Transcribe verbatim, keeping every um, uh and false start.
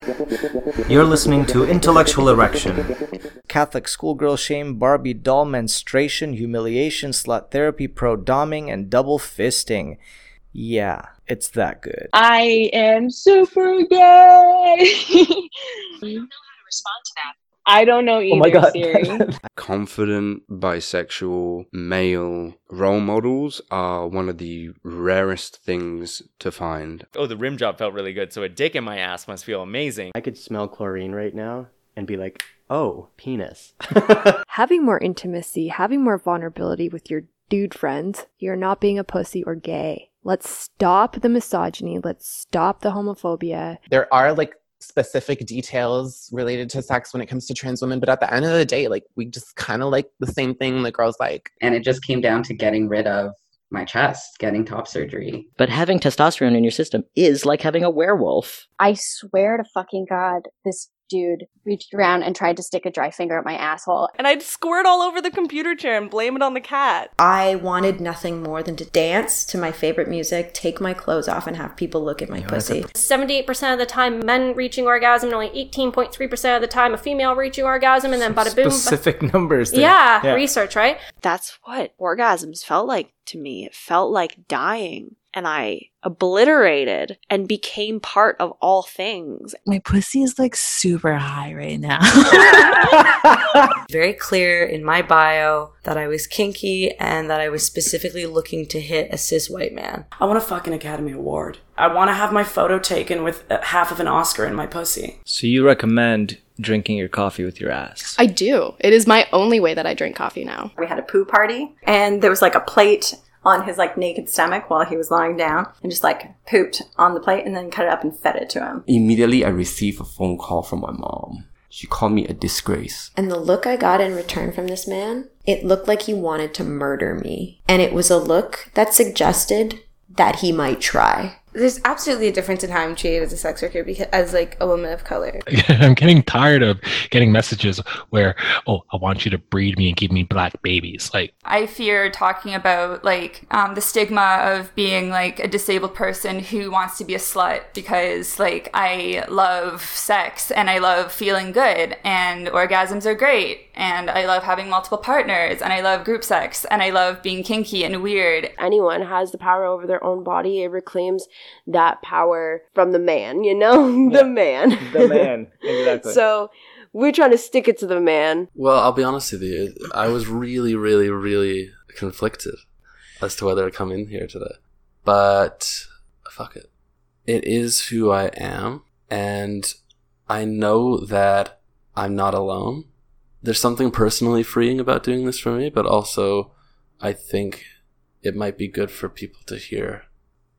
You're listening to Intellectual Erection. Catholic schoolgirl shame, Barbie doll menstruation, humiliation, slut therapy, pro-doming, and double fisting. Yeah, it's that good. I am super gay! I don't know how to respond to that. I don't know either, oh my God. Siri. Confident, bisexual, male role models are one of the rarest things to find. Oh, the rim job felt really good, so a dick in my ass must feel amazing. I could smell chlorine right now and be like, oh, penis. Having more intimacy, having more vulnerability with your dude friends, you're not being a pussy or gay. Let's stop the misogyny. Let's stop the homophobia. There are like specific details related to sex when it comes to trans women, but at the end of the day, like we just kind of like the same thing the girls like. And it just came down to getting rid of my chest, getting top surgery. But having testosterone in your system is like having a werewolf. I swear to fucking God, this dude reached around and tried to stick a dry finger at my asshole. And I'd squirt all over the computer chair and blame it on the cat. I wanted nothing more than to dance to my favorite music, take my clothes off, and have people look at my pussy. seventy-eight percent of the time men reaching orgasm, and only eighteen point three percent of the time a female reaching orgasm, and then bada boom. Specific b- numbers there. Yeah, yeah, research, right? That's what orgasms felt like to me. It felt like dying. And I obliterated and became part of all things. My pussy is like super high right now. Very clear in my bio that I was kinky and that I was specifically looking to hit a cis white man. I want to fuck an Academy Award. I want to have my photo taken with half of an Oscar in my pussy. So you recommend drinking your coffee with your ass? I do. It is my only way that I drink coffee now. We had a poo party and there was like a plate on his like naked stomach while he was lying down and just like pooped on the plate and then cut it up and fed it to him. Immediately I received a phone call from my mom. She called me a disgrace. And the look I got in return from this man, it looked like he wanted to murder me. And it was a look that suggested that he might try. There's absolutely a difference in how I'm treated as a sex worker because as like a woman of color. I'm getting tired of getting messages where, oh, I want you to breed me and give me black babies. Like, I fear talking about like um, the stigma of being like a disabled person who wants to be a slut because like I love sex and I love feeling good and orgasms are great and I love having multiple partners and I love group sex and I love being kinky and weird. Anyone has the power over their own body. It reclaims that power from the man, you know? Yeah. The man. The man, exactly. So we're trying to stick it to the man. Well, I'll be honest with you. I was really, really, really conflicted as to whether to come in here today. But fuck it. It is who I am. And I know that I'm not alone. There's something personally freeing about doing this for me, but also I think it might be good for people to hear